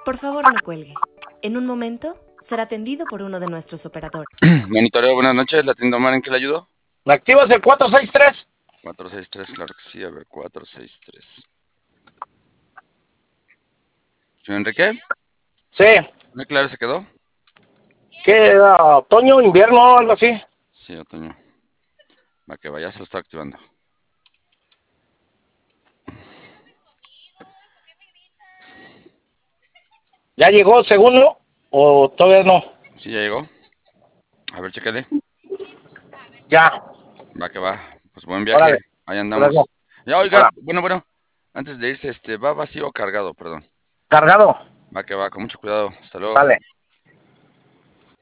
Por favor, no cuelgue. En un momento será atendido por uno de nuestros operadores. Monitoreo, buenas noches. ¿La tienda Omar en qué le ayudo? ¿Me activas el 463? 463, claro que sí. A ver, 463. ¿Señor Enrique? Sí. ¿Muy claro se quedó? ¿Qué era? ¿Otoño, invierno, algo así? Sí, otoño. Va que vaya, se lo está activando. ¿Ya llegó el segundo o todavía no? Sí, ya llegó. A ver, chécale. Ya. Va que va. Pues buen viaje. Órale. Ahí Luego. andamos. Ya, oiga, Hola. bueno. Antes de irse, ¿va vacío o cargado? Perdón. Cargado. Va que va, con mucho cuidado. Hasta luego. Vale.